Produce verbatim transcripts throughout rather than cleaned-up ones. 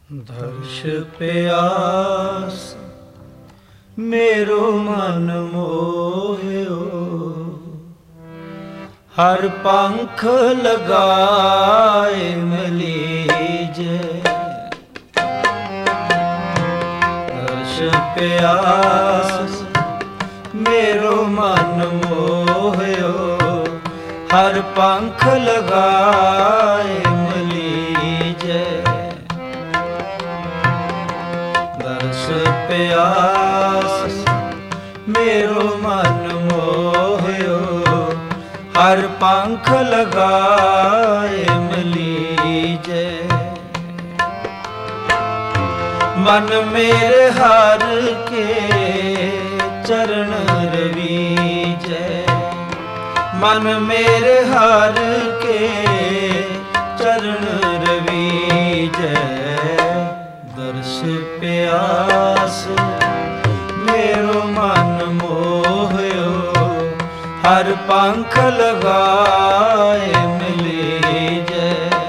दर्श प्यास मेरो मन मोह्यो, हर पंख लगाए मलीजे। दर्श प्यास मेरो मन मोह्यो, हर पंख लगाए मलीजे। दर्श प्यास मेरो मन मोह्यो, हर पंख लगाए मलीजे। मन मेरे हर के चरण रवीजे, मन मेरे हर के चरण रवीजे। दर्श प्यास मेरो मन मोह्यो, हर पंख लगाए मलीजे।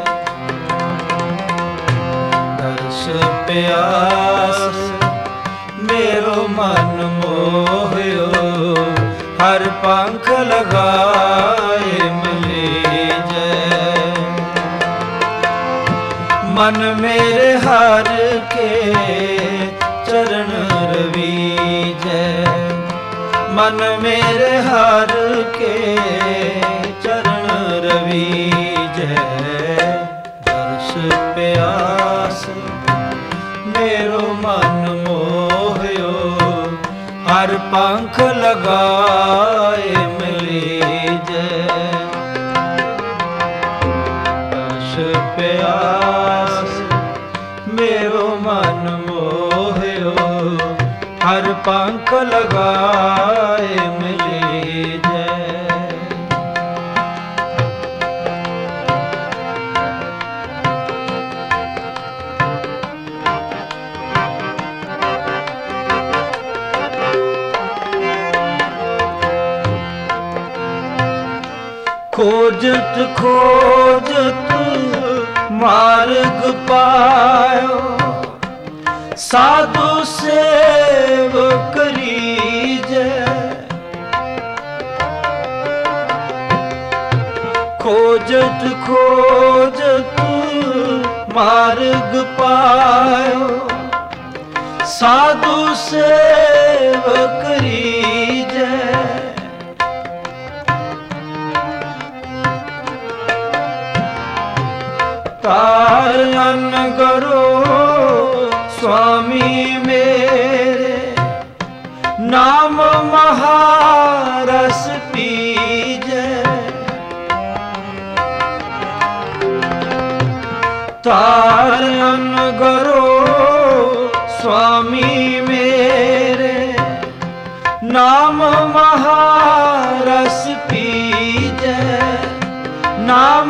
दर्श प्यास मेरो मन मोह्यो, हर पंख लगाए मलीजे। मन मेरे हर के चरण रवीजे, मन मेरे हर के चरण रवीजे। दर्श प्यास मेरो मन मोह्यो, हर पंख लगाए मलीजे। दर्श प्यास मेरो मन मोह्यो, हर पंख लगाए मलीजे। खोजत खोजत मार्ग पायो, साधु सेव करीजे। खोजत खोजत मार्ग पायो, साधु सेव करीजे। तार अन्न करो स्वामी मेरे, नाम महारस पीजे। तार अन्न करो स्वामी मेरे, नाम महारस पीजे। नाम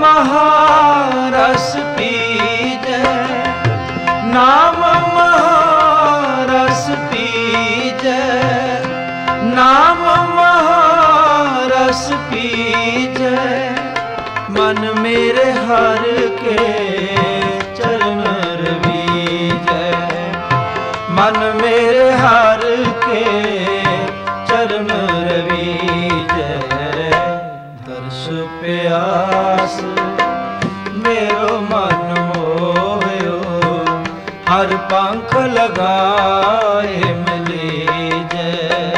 महारस पीजे, नाम महारस पीजे। नाम महारस पीजे। मन मेरे हर के चरण रवीजे, मन मेरे हर के चरण रवीजे। दर्श प्यास मेरो मन मोह्यो, हर पंख लगाए मलीजे।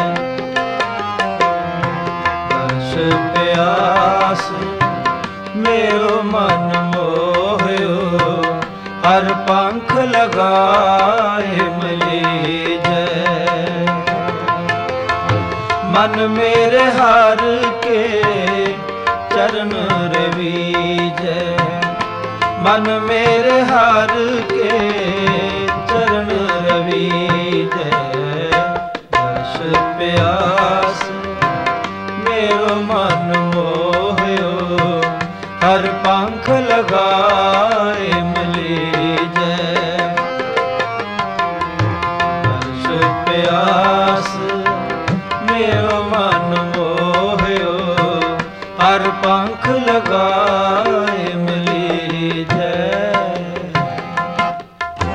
दर्श प्यास मेरो मन मोह्यो, हर पंख लगाए मलीजे। मन मेरे हर के चरण रवीजे, मन मेरे हर के चरण रवीजे। दर्श प्यास मेरो मन मोह्यो, हर पंख लगाए मलीजे। दर्श प्यास मेरो मन मोह्यो, हर पंख लगाए मलीजे।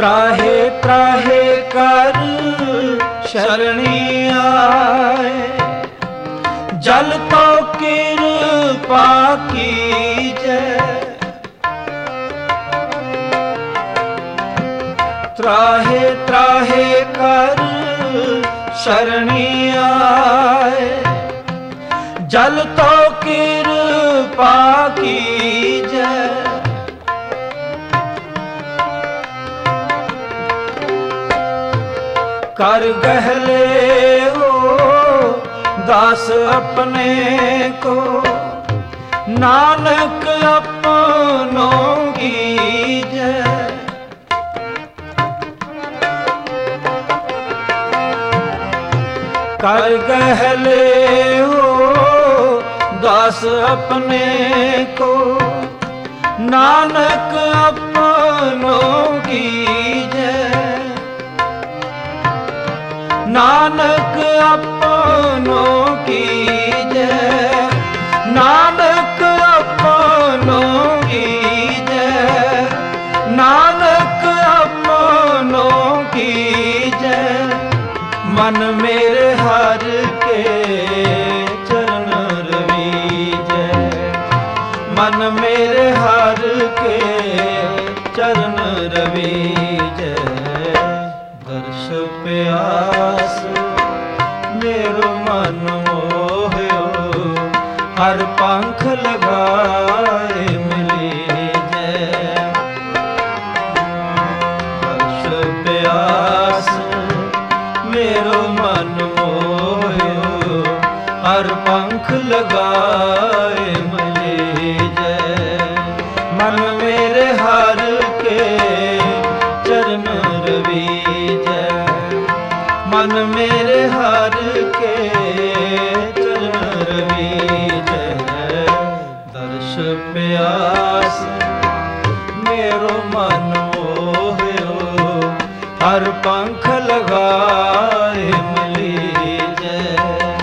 त्राहे त्राहे कर शरणी आए, जल तो कृपा कीजै। त्राहे त्राहे कर शरणी आए, जल तो कृपा कीजै। कर गहले हो दास अपने को, नानक अपनों कीजै। कर गहले हो दास अपने को, नानक अपनों कीजै। नानक अपनों कीजै, नानक अपनों कीजै, नानक अपनों कीजै। मन मेरे हर के चरण रवीजै, मन मेरे हर के चरण रवीजै। दर्श प्यास मेरो मन मोह्यो, हर पंख लगाए मिली जय। दर्श प्यास मेरो मन मोह्यो, हर पंख लगाए मिली जय। मन मेरे हर के चरण रवीजै, मन मेरे हर के चरण रवीजै। दर्श प्यास मेरो मन मोह्यो, हर पंख लगाए मिली जय।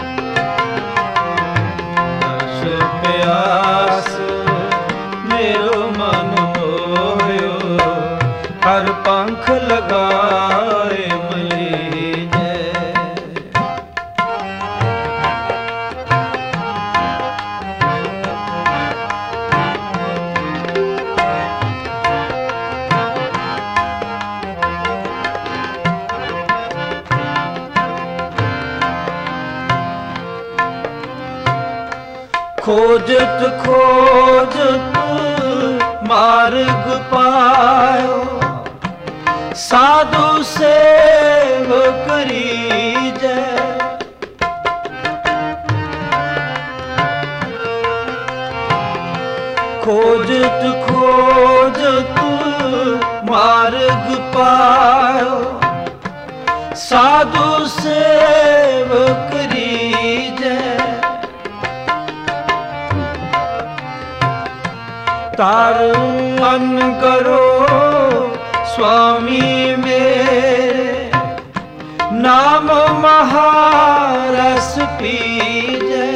दर्श प्यास मेरो मन मोह्यो, हर पंख लगाए मिली जय। खोजत खोजत मार्ग पायो, साधु सेव करीजै। खोजत खोजत मार्ग पायो, साधु सेव करीजै। तारण करो स्वामी मेरे, नाम महारस पीजै।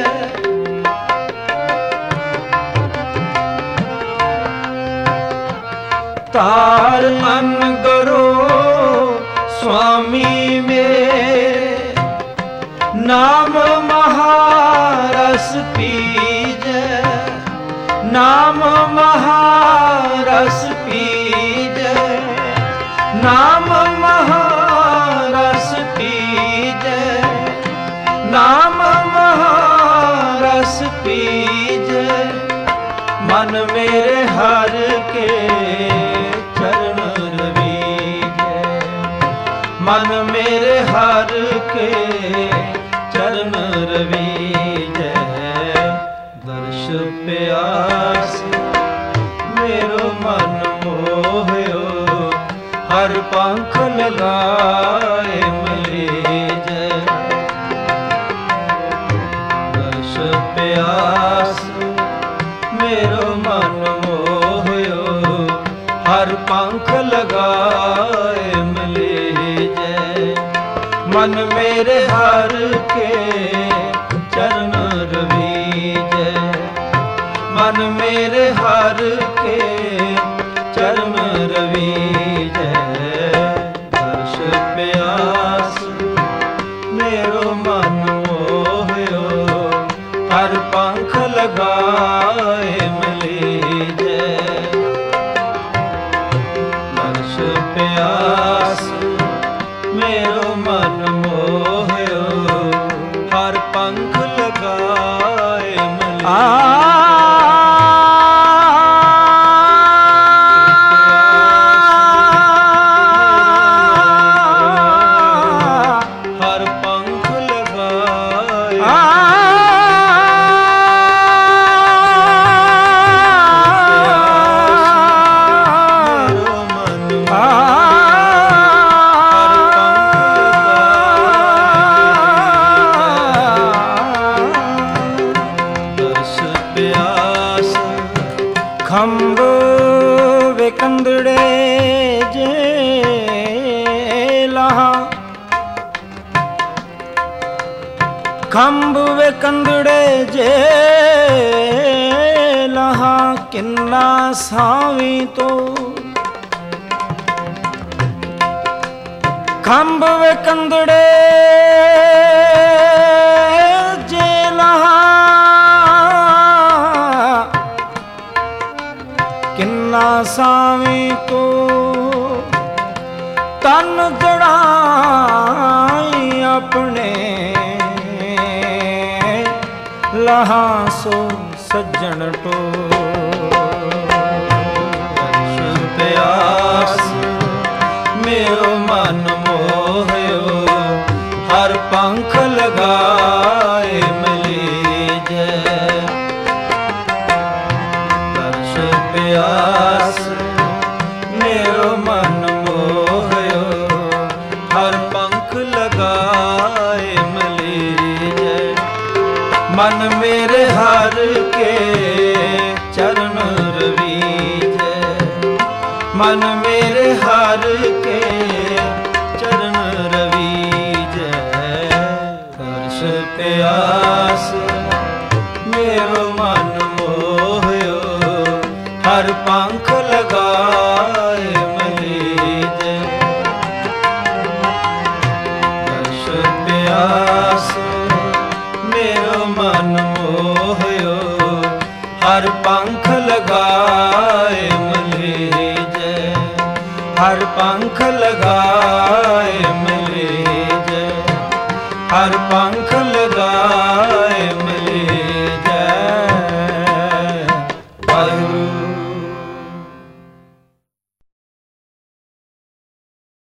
तारण करो स्वामी मेरे, नाम महारस पीजै। नाम महारस पीजै, नाम महारस पीजै, नाम महारस पीजै। मन मेरे हर के चरण रवीजै, मन मेरे हर के चरण रवीजै। दर्श प्यास मेरो मन मोह्यो, हर पंख लगाए मिली जय। दर्श प्यास मेरो मन मोह्यो, हर पंख लगाए मिली जय। मन मेरे हर के चरण रवीजै, मन मेरे हर के चरण रवीजै। ਖੰਭ ਵਿਕੰਦੜੇ ਜੇ ਲਾਹਾ, ਖੰਭ ਵਿਕੰਦੜੇ ਜੇ ਲਾਹਾ, ਕਿੰਨਾ ਸਾਵੀ ਤੋ ਖੰਭ ਵਿਕੰਦੜੇ ਜੇ ਲਾਹਾ, ਕਿੰਨਾ ਸਾਵੀ ਤੋ ਤਨ ਜੜਾਈ ਆਪਣੇ ਲਹਾ ਸੋ ਸੱਜਣ ਟੋ। ਪਿਆਸ ਮੇਰੋ ਮਨ ਮੋਹਿਓ, ਹਰ ਪੰਖ ਲਗਾਏ ਮਿਲੀ ਜੈ। ਦਰਸ ਪਿਆਸ ਮੇਰੋ ਮਨ ਮੋਹਿਓ, ਹਰ ਪੰਖ ਲਗਾਏ ਮਿਲੀ ਜੈ। ਮਨ ਮੇਰੇ ਹਰ ਕੇ ਚਰਨ ਰਵੀਜੈ, ਮਨ ਮੇਰੇ ਹਰ ਕੇ ਚਰਨ ਰਵੀਜੈ। ਦਰਸ ਪਿਆਸ ਮੇਰੋ ਮਨ ਮੋਹਿਓ, ਹਰ ਪੰਖ ਲਗਾਏ ਮਿਲੀਜੈ। ਦਰਸ ਪਿਆਸ ਮੇਰੋ ਮਨ ਮੋਹਿਓ, ਹਰ ਪੰਖ ਲਗਾਏ ਮਿਲੀਜੈ। ਹਰ ਪੰਖ ਲਗਾਏ ਮਿਲੀਜੈ, ਹਰ ਪੰਖ ਲਗਾਏ ਮਿਲੀਜੈ। ਵਾਹਿਗੁਰੂ।